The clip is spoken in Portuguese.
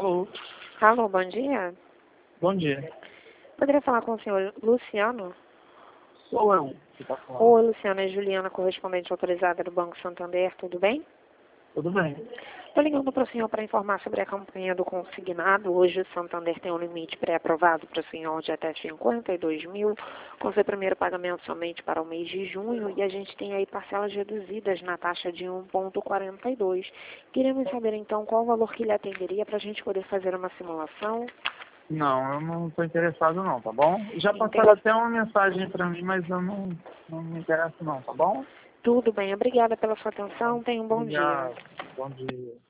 Alô, Alô, bom dia. bom dia. Poderia falar com o senhor Luciano? Sou eu que tá falando. Oi, Luciano, é Juliana, correspondente autorizada do Banco Santander, tudo bem? Tudo bem? Estou ligando para o senhor para informar sobre a campanha do consignado. Hoje o Santander tem um limite pré-aprovado para o senhor de até 52 mil, com seu primeiro pagamento somente para o mês de junho, e a gente tem aí parcelas reduzidas na taxa de 1,42. Queremos saber então qual o valor que ele atenderia para a gente poder fazer uma simulação. Não, eu não estou interessado não, tá bom? Já Entendi. passaram até uma mensagem para mim, mas eu não me interesso não, tá bom? Tudo bem, obrigada pela sua atenção, tenha um bom dia. Obrigado. Bom dia.